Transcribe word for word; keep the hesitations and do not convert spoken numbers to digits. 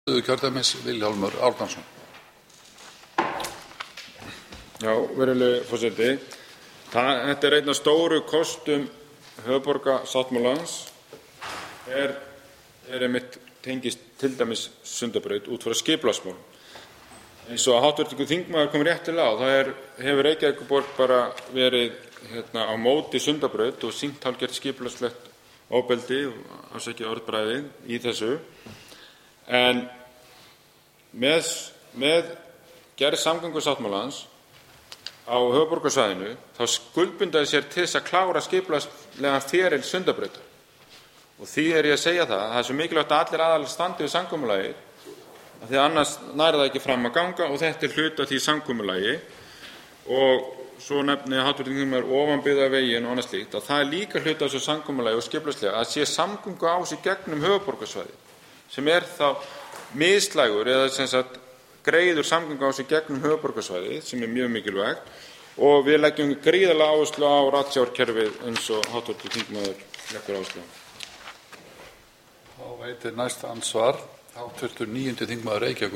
Kjördæmis Vilhjálmur Árnason. Já, virðulegi forseti. Þetta er einn af stóru kostum höfuðborgarsáttmálans er, er einmitt tengist til dæmis Sundabraut út frá skipulagsmálum. Eins og háttvirtur þingmaður kom réttilega á, það er, hefur Reykjavíkurborg bara verið hérna, á móti Sundabraut og sýnt hálfgert skipulagslegt ofbeldi og afsakið orðbragðið í þessu. En með, með gerð samgöngusáttmálans á höfuðborgarsvæðinu þá skuldbindaði sér til þess að klára skipulagslegan feril Sundabrautar. Og því er ég að segja það að það er svo mikilvægt að allir aðilar standi við samkomulagið, af því að annars nær það ekki fram að ganga og þetta er hluti af því samkomulagi. Og svo nefni háttvirtur þingmaður ofanbyggða veginn og annað slíkt að það er líka hluti af þessu samkomulagi og skipulagslega að sé samgöngu á sig gegnum höfuðborgarsvæðið sem er þá mislægur eða sem sagt greiður samgöngu á sig gegnum höfuðborgarsvæðið sem er mjög mikilvægt og við leggjum gríðarlega áherslu á ratsjárkerfið eins og háttvirtur þingmaður leggur áherslu á. Þá veitir næsta andsvar háttvirtur níundi þingmaður Reykjavíkur